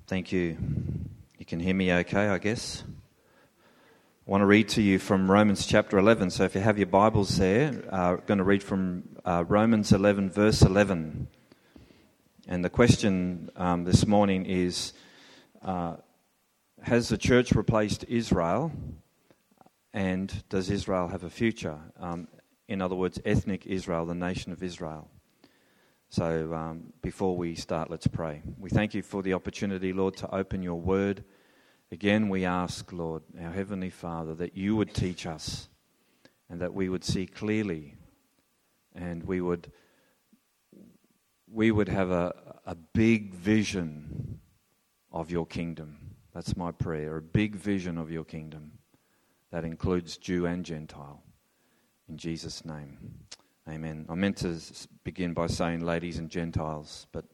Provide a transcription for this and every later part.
Thank you. You can hear me okay, I guess. I want to read to you from Romans chapter 11. So if you have your Bibles there, I'm going to read from Romans 11, verse 11. And the question this morning is, has the church replaced Israel? And does Israel have a future? In other words, ethnic Israel, the nation of Israel. So before we start, let's pray. We thank you for the opportunity, Lord, to open your word. Again, we ask, Lord, our Heavenly Father, that you would teach us and that we would see clearly and we would have a big vision of your kingdom. That's my prayer, a big vision of your kingdom that includes Jew and Gentile. In Jesus' name. Amen. I meant to begin by saying ladies and Gentiles, but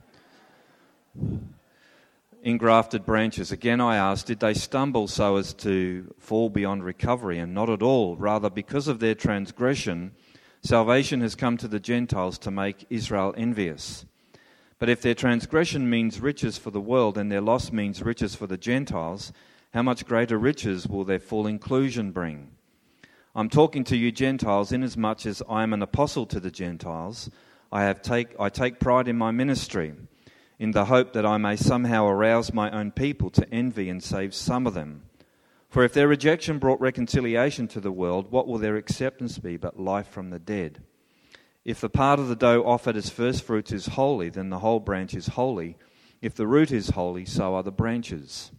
engrafted branches. Again, I ask, did they stumble so as to fall beyond recovery? And not at all. Rather, because of their transgression, salvation has come to the Gentiles to make Israel envious. But if their transgression means riches for the world and their loss means riches for the Gentiles, how much greater riches will their full inclusion bring? I'm talking to you Gentiles, inasmuch as I am an apostle to the Gentiles. I take pride in my ministry, in the hope that I may somehow arouse my own people to envy and save some of them. For if their rejection brought reconciliation to the world, what will their acceptance be but life from the dead? If the part of the dough offered as first fruits is holy, then the whole branch is holy. If the root is holy, so are the branches.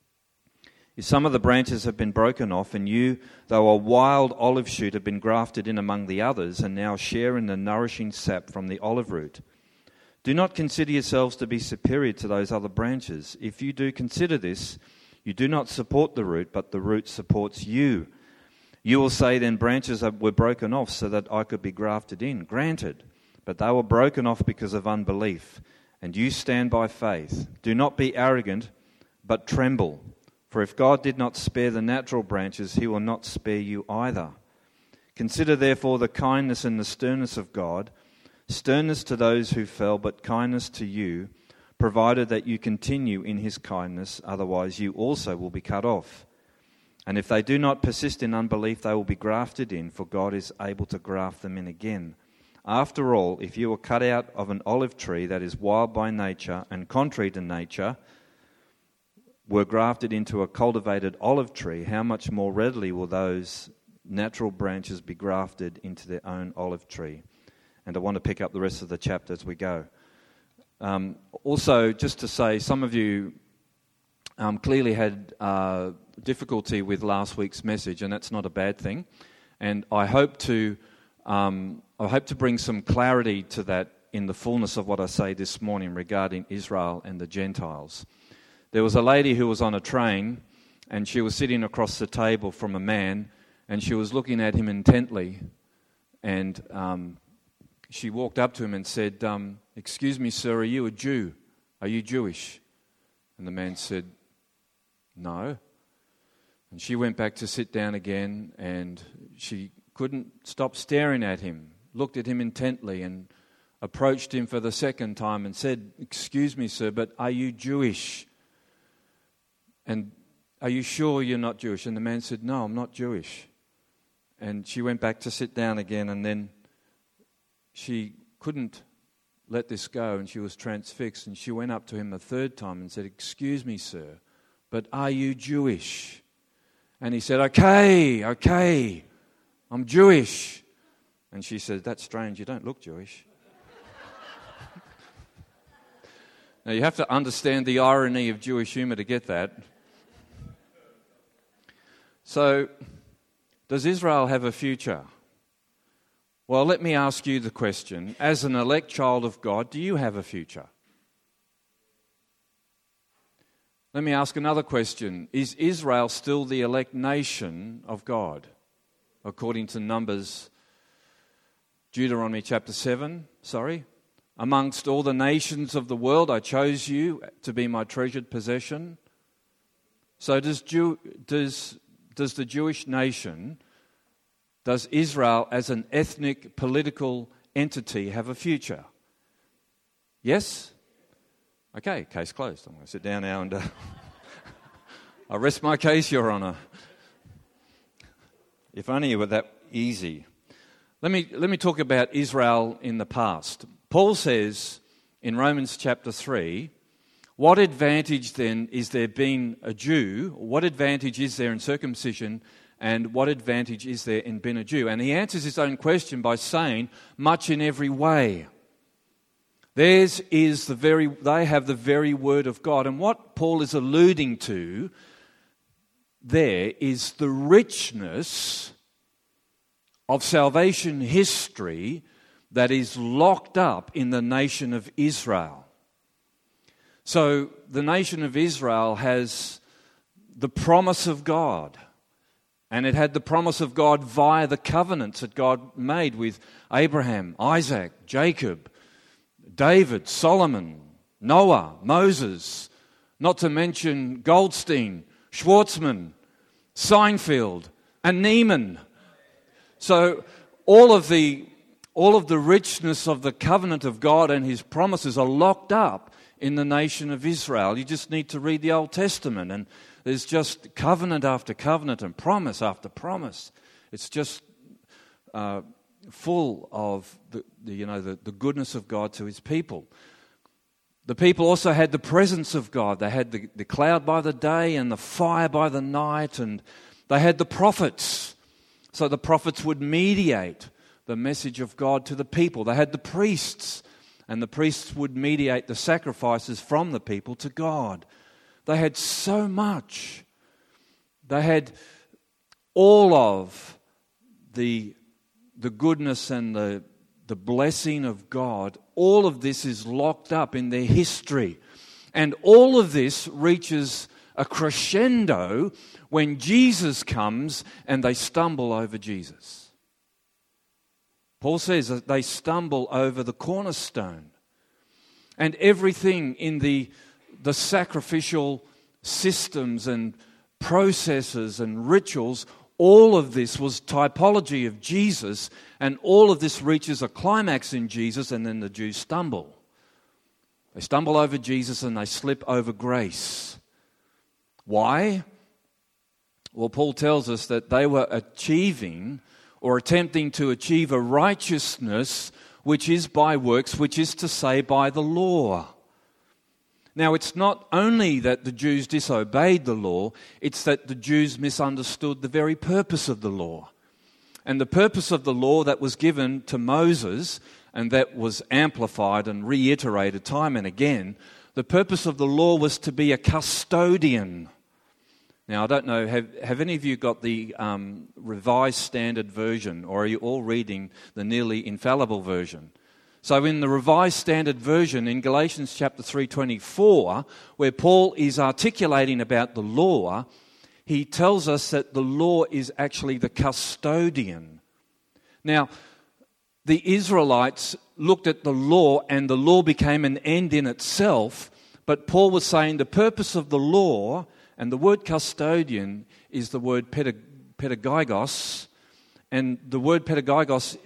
If some of the branches have been broken off, and you, though a wild olive shoot, have been grafted in among the others, and now share in the nourishing sap from the olive root, do not consider yourselves to be superior to those other branches. If you do consider this, you do not support the root, but the root supports you. You will say, then branches were broken off so that I could be grafted in. Granted, but they were broken off because of unbelief, and you stand by faith. Do not be arrogant, but tremble. For if God did not spare the natural branches, he will not spare you either. Consider therefore the kindness and the sternness of God, sternness to those who fell, but kindness to you, provided that you continue in his kindness, otherwise you also will be cut off. And if they do not persist in unbelief, they will be grafted in, for God is able to graft them in again. After all, if you were cut out of an olive tree that is wild by nature and contrary to nature, were grafted into a cultivated olive tree, how much more readily will those natural branches be grafted into their own olive tree? And I want to pick up the rest of the chapter as we go. Also, just to say, some of you clearly had difficulty with last week's message, and that's not a bad thing. And I hope to bring some clarity to that in the fullness of what I say this morning regarding Israel and the Gentiles. There was a lady who was on a train, and she was sitting across the table from a man, and she was looking at him intently, and she walked up to him and said, "Excuse me, sir, are you a Jew? Are you Jewish?" And the man said, "No." And she went back to sit down again, and she couldn't stop staring at him, looked at him intently, and approached him for the second time and said, "Excuse me, sir, but are you Jewish? And are you sure you're not Jewish?" And the man said, "No, I'm not Jewish." And she went back to sit down again, and then she couldn't let this go, and she was transfixed, and she went up to him a third time and said, "Excuse me, sir, but are you Jewish?" And he said, Okay, I'm Jewish." And she said, "That's strange, you don't look Jewish." Now, you have to understand the irony of Jewish humor to get that. So, does Israel have a future? Well, let me ask you the question. As an elect child of God, do you have a future? Let me ask another question. Is Israel still the elect nation of God? According to Deuteronomy chapter 7, amongst all the nations of the world, I chose you to be my treasured possession. So does the Jewish nation, does Israel as an ethnic political entity have a future? Yes? Okay, case closed. I'm going to sit down now and I rest my case, Your Honour. If only it were that easy. Let me talk about Israel in the past. Paul says in Romans chapter 3, what advantage then is there being a Jew? What advantage is there in circumcision? And what advantage is there in being a Jew? And he answers his own question by saying, much in every way. They have the very word of God. And what Paul is alluding to there is the richness of salvation history that is locked up in the nation of Israel. So the nation of Israel has the promise of God. And it had the promise of God via the covenants that God made with Abraham, Isaac, Jacob, David, Solomon, Noah, Moses, not to mention Goldstein, Schwartzman, Seinfeld, and Neiman. So all of the richness of the covenant of God and his promises are locked up in the nation of Israel. You just need to read the Old Testament, and there's just covenant after covenant and promise after promise. It's just full of the goodness of God to his people. The people also had the presence of God. They had the cloud by the day and the fire by the night, and they had the prophets. So the prophets would mediate the message of God to the people. They had the priests, and the priests would mediate the sacrifices from the people to God. They had so much. They had all of the goodness and the blessing of God. All of this is locked up in their history. And all of this reaches a crescendo when Jesus comes and they stumble over Jesus. Paul says that they stumble over the cornerstone. And everything in the sacrificial systems and processes and rituals, all of this was typology of Jesus, and all of this reaches a climax in Jesus, and then the Jews stumble. They stumble over Jesus and they slip over grace. Why? Well, Paul tells us that they were achieving or attempting to achieve a righteousness which is by works, which is to say by the law. Now, it's not only that the Jews disobeyed the law, it's that the Jews misunderstood the very purpose of the law. And the purpose of the law that was given to Moses, and that was amplified and reiterated time and again, the purpose of the law was to be a custodian. Now, I don't know, have any of you got the Revised Standard Version, or are you all reading the nearly infallible version? So in the Revised Standard Version, in Galatians chapter 3:24, where Paul is articulating about the law, he tells us that the law is actually the custodian. Now, the Israelites looked at the law, and the law became an end in itself, but Paul was saying the purpose of the law, and the word custodian is the word pedagogos, and the word pedagogos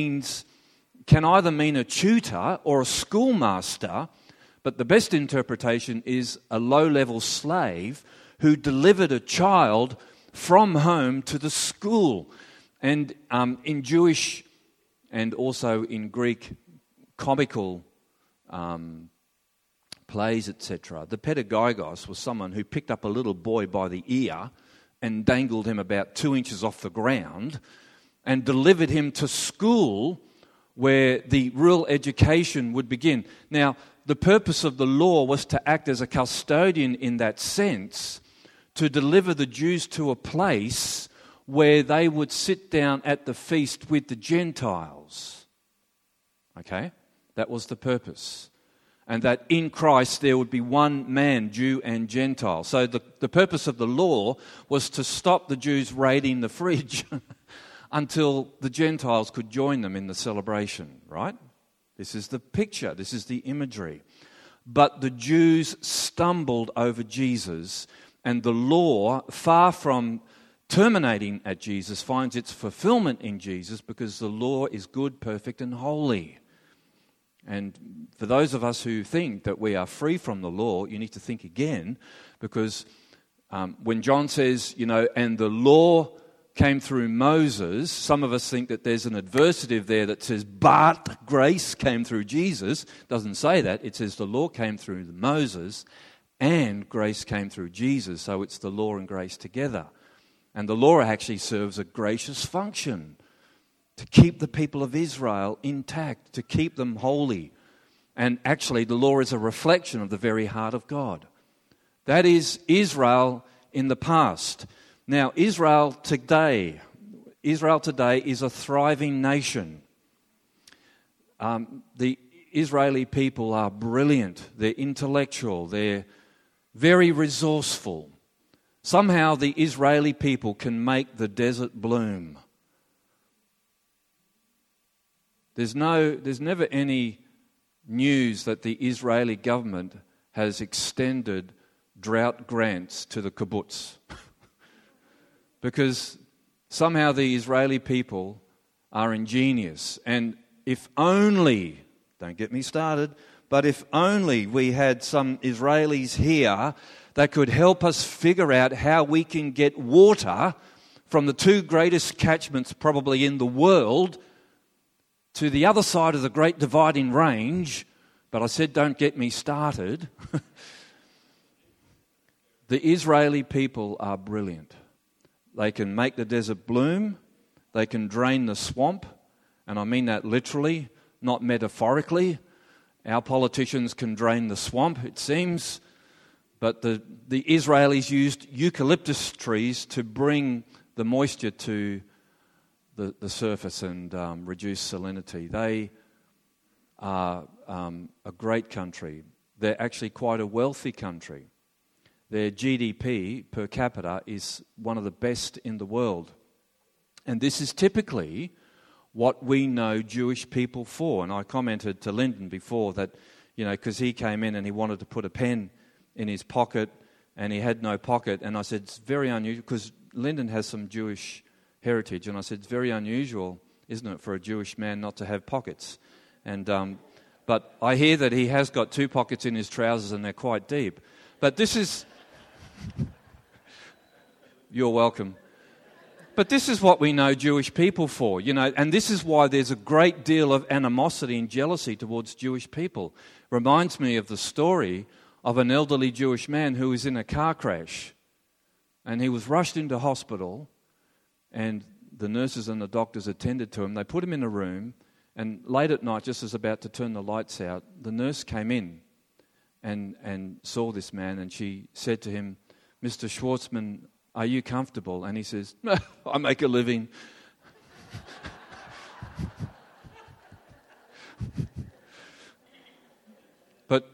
can either mean a tutor or a schoolmaster, but the best interpretation is a low-level slave who delivered a child from home to the school. And in Jewish and also in Greek comical plays, etc., the pedagogos was someone who picked up a little boy by the ear and dangled him about 2 inches off the ground and delivered him to school, where the real education would begin. Now, the purpose of the law was to act as a custodian in that sense, to deliver the Jews to a place where they would sit down at the feast with the Gentiles. Okay? That was the purpose. And that in Christ there would be one man, Jew and Gentile. So the purpose of the law was to stop the Jews raiding the fridge until the Gentiles could join them in the celebration, right? This is the picture, this is the imagery. But the Jews stumbled over Jesus, and the law, far from terminating at Jesus, finds its fulfillment in Jesus, because the law is good, perfect, and holy. And for those of us who think that we are free from the law, you need to think again, because when John says, and the law came through Moses, some of us think that there's an adversative there that says, but grace came through Jesus. It doesn't say that. It says the law came through Moses and grace came through Jesus. So it's the law and grace together. And the law actually serves a gracious function to keep the people of Israel intact, to keep them holy. And actually, the law is a reflection of the very heart of God. That is Israel in the past. Now, Israel today is a thriving nation. The Israeli people are brilliant, they're intellectual, they're very resourceful. Somehow the Israeli people can make the desert bloom. There's never any news that the Israeli government has extended drought grants to the kibbutz. Because somehow the Israeli people are ingenious. And if only, don't get me started, but if only we had some Israelis here that could help us figure out how we can get water from the two greatest catchments probably in the world to the other side of the Great Dividing Range. But I said, don't get me started. The Israeli people are brilliant. They can make the desert bloom. They can drain the swamp. And I mean that literally, not metaphorically. Our politicians can drain the swamp, it seems. But the Israelis used eucalyptus trees to bring the moisture to the surface and reduce salinity. They are a great country. They're actually quite a wealthy country. Their GDP per capita is one of the best in the world. And this is typically what we know Jewish people for. And I commented to Lyndon before that, because he came in and he wanted to put a pen in his pocket and he had no pocket. And I said, it's very unusual, because Lyndon has some Jewish heritage. And I said, it's very unusual, isn't it, for a Jewish man not to have pockets? And but I hear that he has got 2 pockets in his trousers and they're quite deep. But this is... You're welcome. But this is what we know Jewish people for, and this is why there's a great deal of animosity and jealousy towards Jewish people. Reminds me of the story of an elderly Jewish man who was in a car crash, and he was rushed into hospital, and the nurses and the doctors attended to him. They put him in a room, and late at night, just as about to turn the lights out, the nurse came in and saw this man, and she said to him, Mr. Schwartzman, are you comfortable? And he says, I make a living. But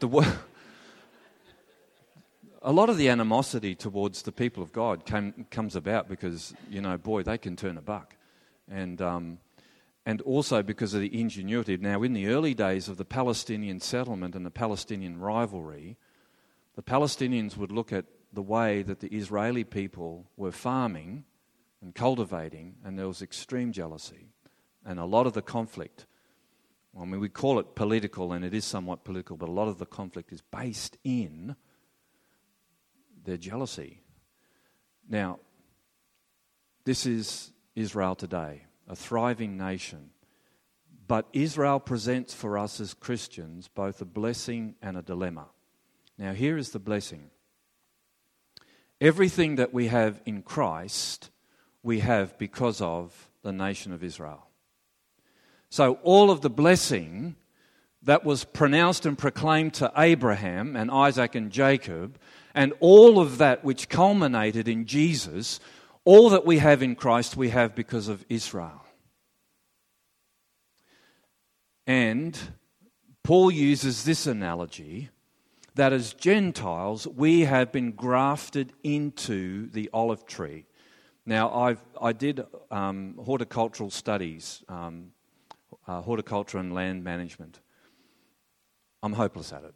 a lot of the animosity towards the people of God comes about because, they can turn a buck. And also because of the ingenuity. Now, in the early days of the Palestinian settlement and the Palestinian rivalry, the Palestinians would look at the way that the Israeli people were farming and cultivating, and there was extreme jealousy. And a lot of the conflict, we call it political, and it is somewhat political, but a lot of the conflict is based in their jealousy. Now, this is Israel today, a thriving nation. But Israel presents for us as Christians both a blessing and a dilemma. Now, here is the blessing. Everything that we have in Christ, we have because of the nation of Israel. So all of the blessing that was pronounced and proclaimed to Abraham and Isaac and Jacob, and all of that which culminated in Jesus, all that we have in Christ, we have because of Israel. And Paul uses this analogy that as Gentiles, we have been grafted into the olive tree. Now, I did horticultural studies, horticulture and land management. I'm hopeless at it.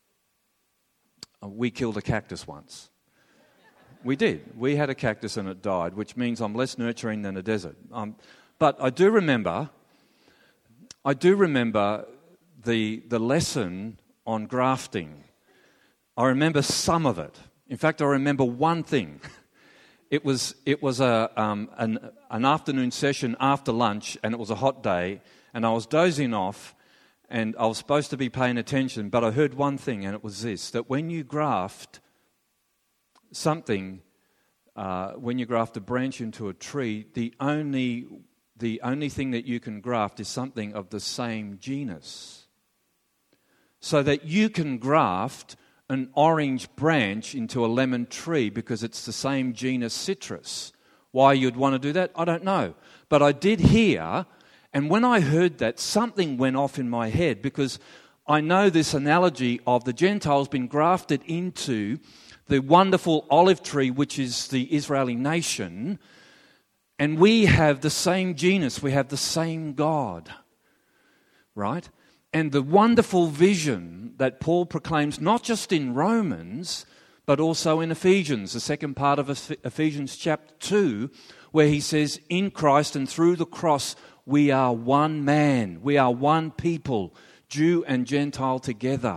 We killed a cactus once. We did. We had a cactus and it died, which means I'm less nurturing than a desert. But I do remember the lesson on grafting. I remember some of it. In fact, I remember one thing. It was an afternoon session after lunch, and it was a hot day, and I was dozing off, and I was supposed to be paying attention, but I heard one thing, and it was this, that when you graft something, when you graft a branch into a tree, the only thing that you can graft is something of the same genus. So that you can graft an orange branch into a lemon tree because it's the same genus citrus. Why you'd want to do that, I don't know. But I did hear, and when I heard that, something went off in my head, because I know this analogy of the Gentiles being grafted into the wonderful olive tree, which is the Israeli nation, and we have the same genus, we have the same God, right? And the wonderful vision that Paul proclaims, not just in Romans, but also in Ephesians, the second part of Ephesians chapter 2, where he says, in Christ and through the cross, we are one man, we are one people, Jew and Gentile together.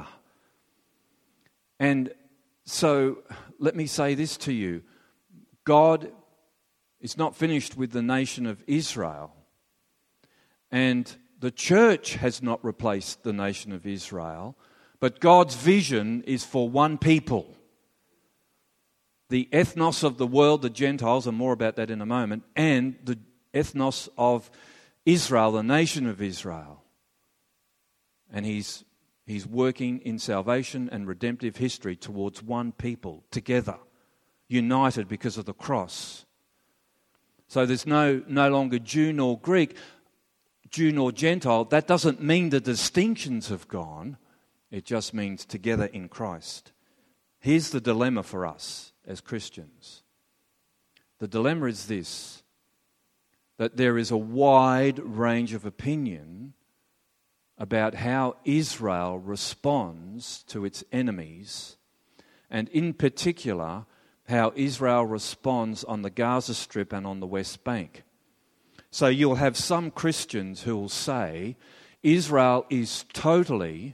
And so, let me say this to you. God is not finished with the nation of Israel. And the church has not replaced the nation of Israel, but God's vision is for one people. The ethnos of the world, the Gentiles, and more about that in a moment, and the ethnos of Israel, the nation of Israel. And He's working in salvation and redemptive history towards one people, together, united because of the cross. So there's no longer Jew nor Greek, Jew nor Gentile. That doesn't mean the distinctions have gone. It just means together in Christ. Here's the dilemma for us as Christians. The dilemma is this, that there is a wide range of opinion about how Israel responds to its enemies, and in particular, how Israel responds on the Gaza Strip and on the West Bank. So you'll have some Christians who will say Israel is totally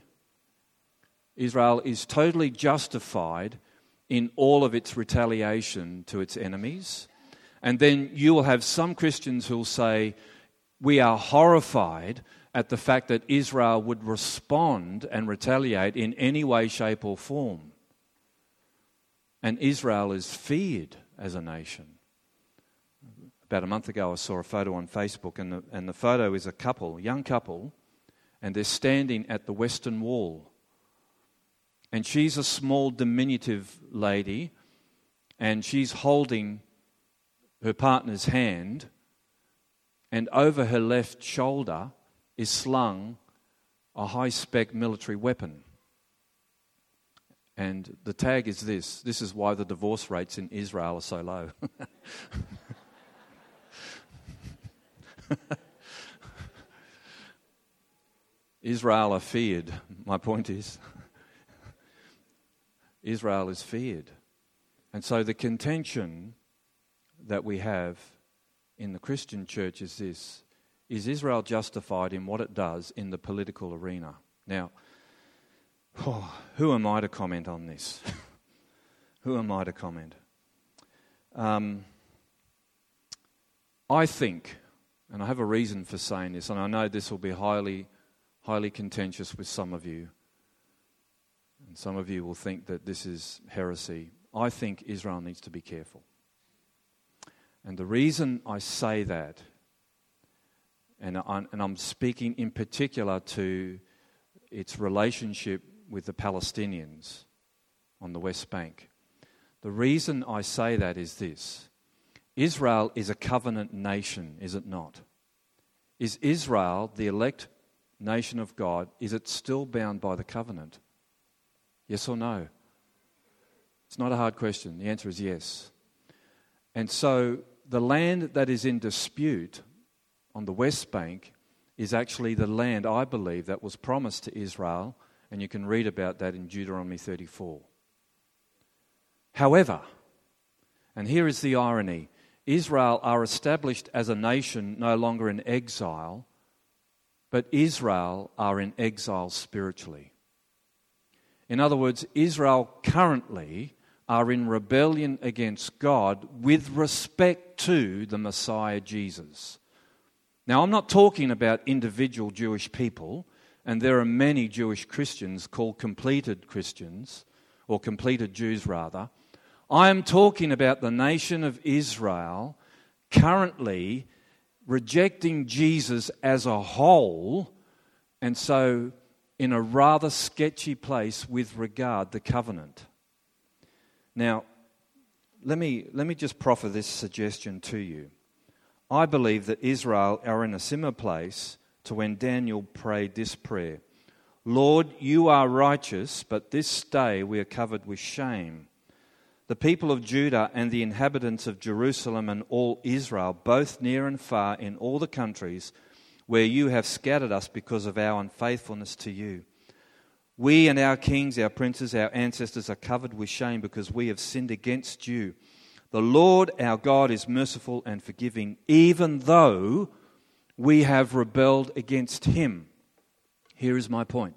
justified in all of its retaliation to its enemies. And then you will have some Christians who will say we are horrified at the fact that Israel would respond and retaliate in any way, shape or form. And Israel is feared as a nation. About a month ago I saw a photo on Facebook, and the photo is a couple, young couple, and they're standing at the Western Wall. And she's a small, diminutive lady, and she's holding her partner's hand, and over her left shoulder is slung a high-spec military weapon. And the tag is this: this is why the divorce rates in Israel are so low. Israel are feared. My point is, Israel is feared. And so the contention that we have in the Christian church is this: is Israel justified in what it does in the political arena? Now, who am I to comment on this? Who am I to comment? I think, and I have a reason for saying this, and I know this will be highly, highly contentious with some of you, and some of you will think that this is heresy. I think Israel needs to be careful. And the reason I say that, and I'm speaking in particular to its relationship with the Palestinians on the West Bank. The reason I say that is this: Israel is a covenant nation, is it not? Is Israel, the elect nation of God, is it still bound by the covenant? Yes or no? It's not a hard question. The answer is yes. And so the land that is in dispute on the West Bank is actually the land, I believe, that was promised to Israel, and you can read about that in Deuteronomy 34. However, and here is the irony, Israel are established as a nation no longer in exile, but Israel are in exile spiritually. In other words, Israel currently are in rebellion against God with respect to the Messiah Jesus. Now, I'm not talking about individual Jewish people, and there are many Jewish Christians called completed Christians, or completed Jews rather. I am talking about the nation of Israel currently rejecting Jesus as a whole, and so in a rather sketchy place with regard to covenant. Now, let me just proffer this suggestion to you. I believe that Israel are in a similar place to when Daniel prayed this prayer. Lord, you are righteous, but this day we are covered with shame. The people of Judah and the inhabitants of Jerusalem and all Israel, both near and far in all the countries where you have scattered us because of our unfaithfulness to you. We and our kings, our princes, our ancestors are covered with shame because we have sinned against you. The Lord our God is merciful and forgiving, even though we have rebelled against him. Here is my point.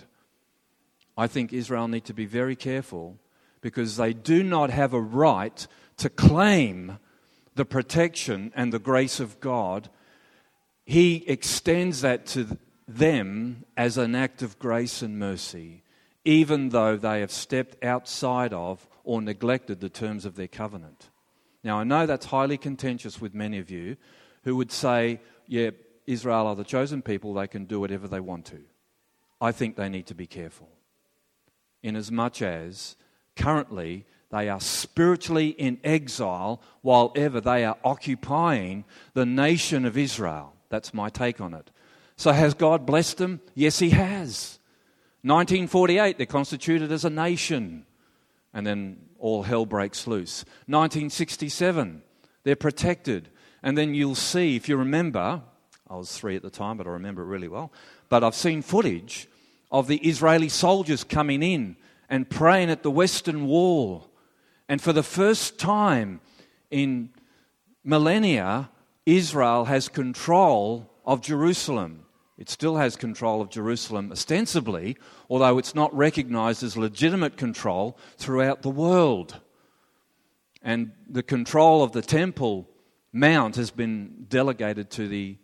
I think Israel need to be very careful because they do not have a right to claim the protection and the grace of God. He extends that to them as an act of grace and mercy, even though they have stepped outside of or neglected the terms of their covenant. Now, I know that's highly contentious with many of you who would say, yeah, Israel are the chosen people, they can do whatever they want to. I think they need to be careful, inasmuch as currently they are spiritually in exile while ever they are occupying the nation of Israel. That's my take on it. So has God blessed them? Yes, he has. 1948, they're constituted as a nation, and then all hell breaks loose. 1967, they're protected. And then you'll see, if you remember, I was 3 at the time, but I remember it really well, but I've seen footage of the Israeli soldiers coming in and praying at the Western Wall. And for the first time in millennia, Israel has control of Jerusalem. It still has control of Jerusalem ostensibly, although it's not recognized as legitimate control throughout the world. And the control of the Temple Mount has been delegated to the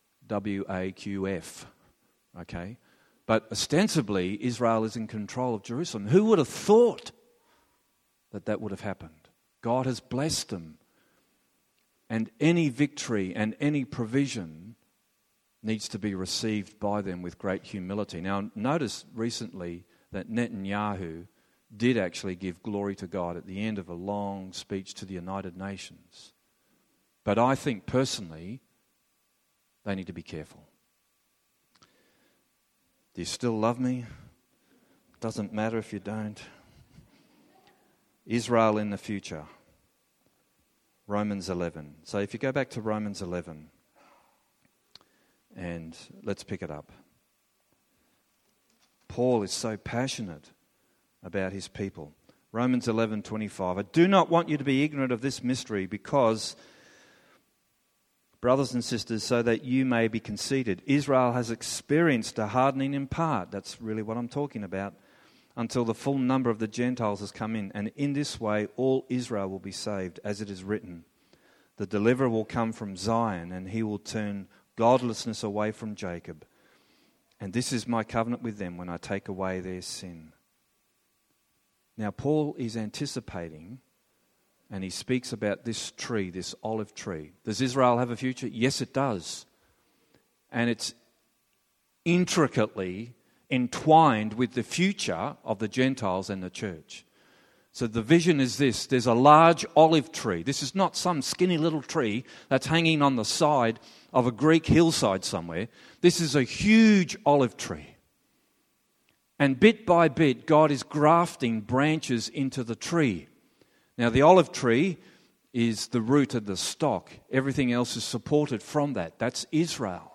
WAQF. Okay? But ostensibly, Israel is in control of Jerusalem. Who would have thought that that would have happened? God has blessed them. And any victory and any provision needs to be received by them with great humility. Now, notice recently that Netanyahu did actually give glory to God at the end of a long speech to the United Nations. But I think personally, they need to be careful. Do you still love me? Doesn't matter if you don't. Israel in the future. Romans 11. So if you go back to Romans 11, and let's pick it up. Paul is so passionate about his people. Romans 11:25. I do not want you to be ignorant of this mystery because, brothers and sisters, so that you may be conceited. Israel has experienced a hardening in part. That's really what I'm talking about. Until the full number of the Gentiles has come in. And in this way all Israel will be saved, as it is written. The deliverer will come from Zion, and he will turn godlessness away from Jacob. And this is my covenant with them when I take away their sin. Now Paul is anticipating, and he speaks about this tree, this olive tree. Does Israel have a future? Yes, it does. And it's intricately entwined with the future of the Gentiles and the church. So the vision is this. There's a large olive tree. This is not some skinny little tree that's hanging on the side of a Greek hillside somewhere. This is a huge olive tree. And bit by bit, God is grafting branches into the tree. Now, the olive tree is the root of the stock. Everything else is supported from that. That's Israel.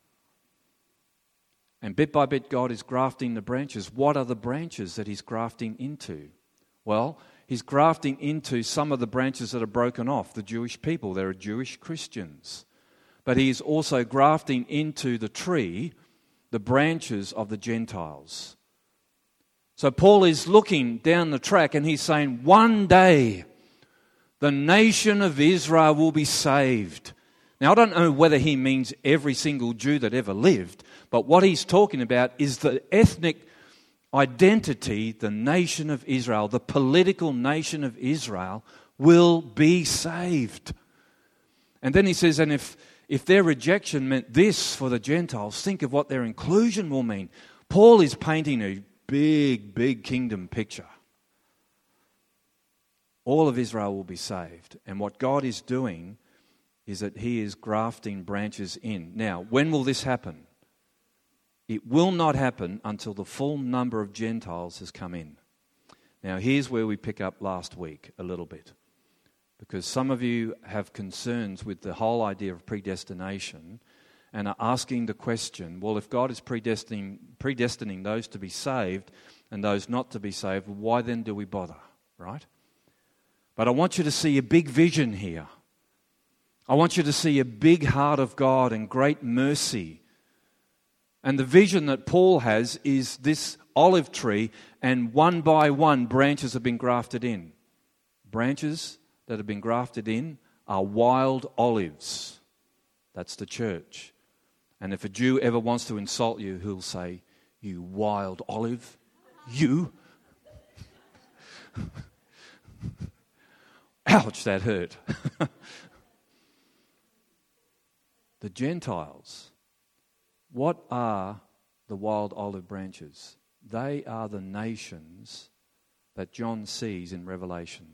And bit by bit, God is grafting the branches. What are the branches that he's grafting into? Well, he's grafting into some of the branches that are broken off, the Jewish people. There are Jewish Christians. But he is also grafting into the tree the branches of the Gentiles. So Paul is looking down the track and he's saying, one day the nation of Israel will be saved. Now, I don't know whether he means every single Jew that ever lived, but what he's talking about is the ethnic identity, the nation of Israel, the political nation of Israel will be saved. And then he says, and if their rejection meant this for the Gentiles, think of what their inclusion will mean. Paul is painting a big kingdom picture. All of Israel will be saved. And what God is doing is that he is grafting branches in. Now, when will this happen? It will not happen until the full number of Gentiles has come in. Now, here's where we pick up last week a little bit. Because some of you have concerns with the whole idea of predestination and are asking the question, well, if God is predestining those to be saved and those not to be saved, why then do we bother, right? But I want you to see a big vision here. I want you to see a big heart of God and great mercy. And the vision that Paul has is this olive tree, and one by one branches have been grafted in. Branches that have been grafted in are wild olives. That's the church. And if a Jew ever wants to insult you, he'll say, "You wild olive, you." Ouch, that hurt. The Gentiles, what are the wild olive branches? They are the nations that John sees in Revelation.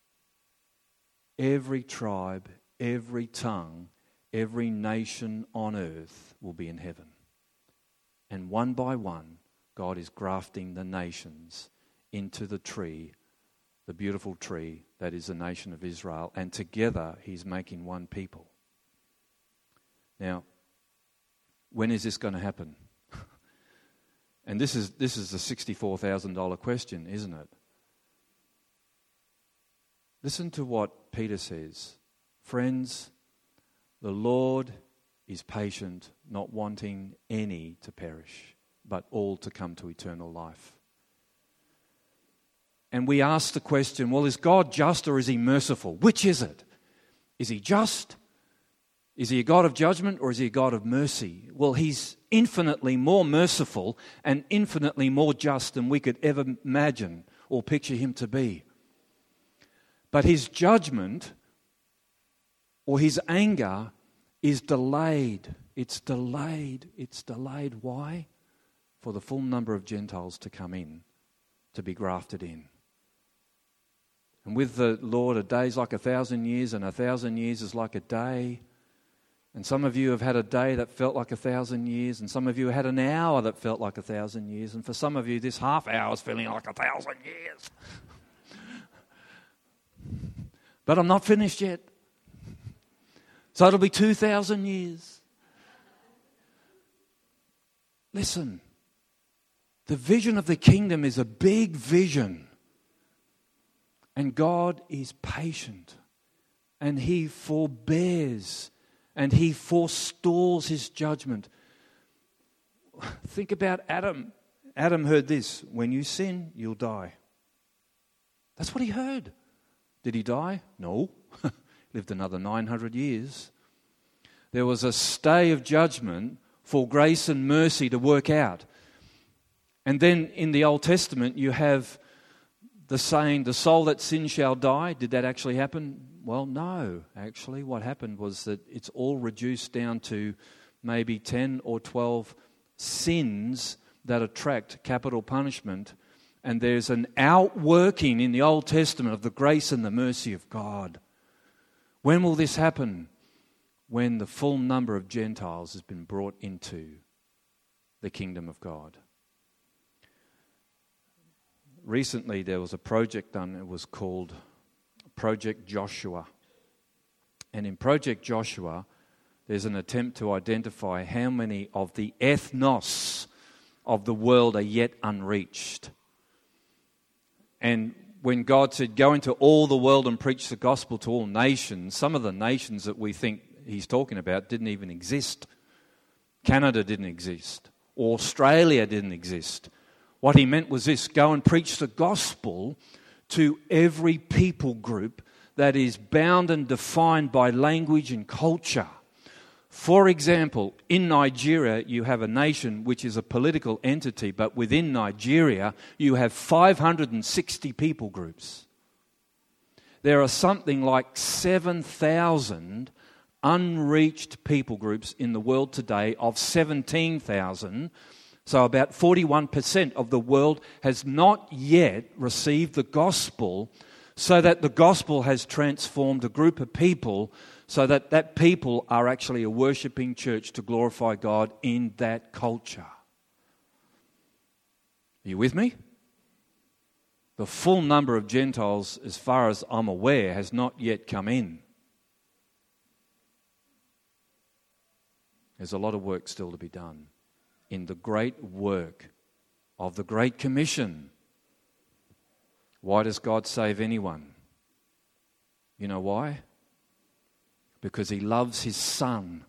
Every tribe, every tongue, every nation on earth will be in heaven. And one by one, God is grafting the nations into the tree, the beautiful tree that is the nation of Israel. And together, he's making one people. Now, when is this going to happen? And this is the $64,000 question, isn't it? Listen to what Peter says. Friends, the Lord is patient, not wanting any to perish, but all to come to eternal life. And we ask the question, well, is God just or is he merciful? Which is it? Is he just? Is he a God of judgment or is he a God of mercy? Well, he's infinitely more merciful and infinitely more just than we could ever imagine or picture him to be. But his judgment or his anger is delayed. It's delayed. It's delayed. Why? For the full number of Gentiles to come in, to be grafted in. And with the Lord, a day's like 1,000 years, and 1,000 years is like a day. And some of you have had a day that felt like 1,000 years, and some of you had an hour that felt like 1,000 years, and for some of you, this half hour is feeling like 1,000 years. But I'm not finished yet. So it'll be 2,000 years. Listen, the vision of the kingdom is a big vision. And God is patient. And he forbears. And he forestalls his judgment. Think about Adam. Adam heard this. When you sin, you'll die. That's what he heard. Did he die? No. Lived another 900 years. There was a stay of judgment for grace and mercy to work out. And then in the Old Testament, you have the saying, the soul that sins shall die. Did that actually happen? Well, no. Actually, what happened was that it's all reduced down to maybe 10 or 12 sins that attract capital punishment. And there's an outworking in the Old Testament of the grace and the mercy of God. When will this happen? When the full number of Gentiles has been brought into the kingdom of God. Recently there was a project done, it was called Project Joshua. And in Project Joshua, there's an attempt to identify how many of the ethnos of the world are yet unreached. And when God said, go into all the world and preach the gospel to all nations, some of the nations that we think he's talking about didn't even exist. Canada didn't exist. or Australia didn't exist. What he meant was this: go and preach the gospel to every people group that is bound and defined by language and culture. For example, in Nigeria, you have a nation which is a political entity, but within Nigeria, you have 560 people groups. There are something like 7,000 unreached people groups in the world today of 17,000. So about 41% of the world has not yet received the gospel, so that the gospel has transformed a group of people so that people are actually a worshipping church to glorify God in that culture. Are you with me? The full number of Gentiles, as far as I'm aware, has not yet come in. There's a lot of work still to be done in the great work of the Great Commission. Why does God save anyone? You know why? Because he loves his Son.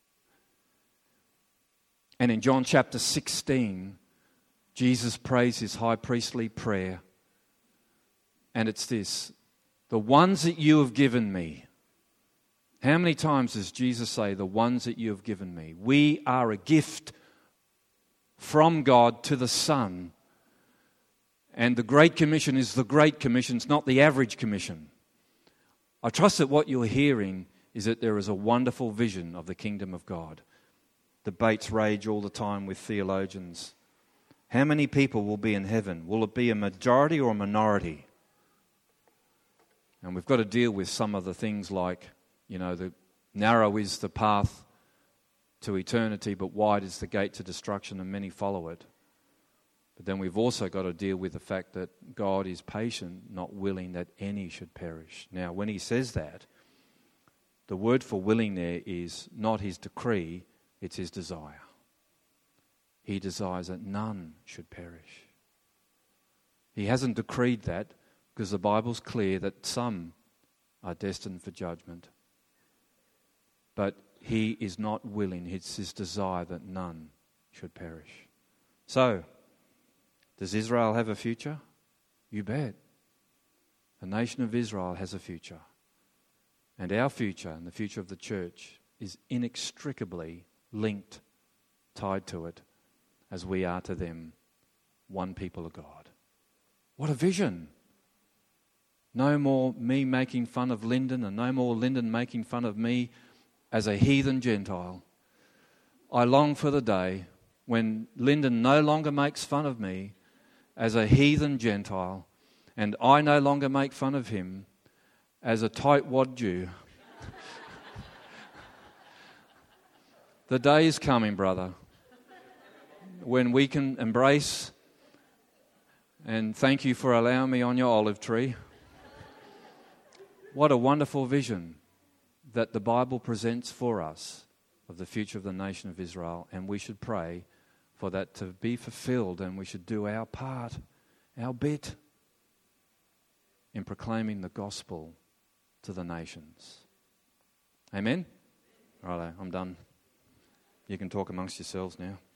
And in John chapter 16, Jesus prays his high priestly prayer. And it's this: the ones that you have given me. How many times does Jesus say, the ones that you have given me? We are a gift from God to the Son. And the Great Commission is the Great Commission. It's not the average commission. I trust that what you're hearing is that there is a wonderful vision of the kingdom of God. Debates rage all the time with theologians. How many people will be in heaven? Will it be a majority or a minority? And we've got to deal with some of the things like, the narrow is the path to eternity, but wide is the gate to destruction, and many follow it. But then we've also got to deal with the fact that God is patient, not willing that any should perish. Now, when he says that, the word for willing there is not his decree, it's his desire. He desires that none should perish. He hasn't decreed that because the Bible's clear that some are destined for judgment. But he is not willing, it's his desire that none should perish. So, does Israel have a future? You bet. The nation of Israel has a future. And our future and the future of the church is inextricably linked, tied to it, as we are to them, one people of God. What a vision! No more me making fun of Lyndon, and no more Lyndon making fun of me as a heathen Gentile. I long for the day when Lyndon no longer makes fun of me as a heathen Gentile, and I no longer make fun of him as a tightwad Jew. The day is coming, brother, when we can embrace, and thank you for allowing me on your olive tree. What a wonderful vision that the Bible presents for us of the future of the nation of Israel, and we should pray for that to be fulfilled, and we should do our part, our bit, in proclaiming the gospel to the nations. Amen? Righto, I'm done. You can talk amongst yourselves now.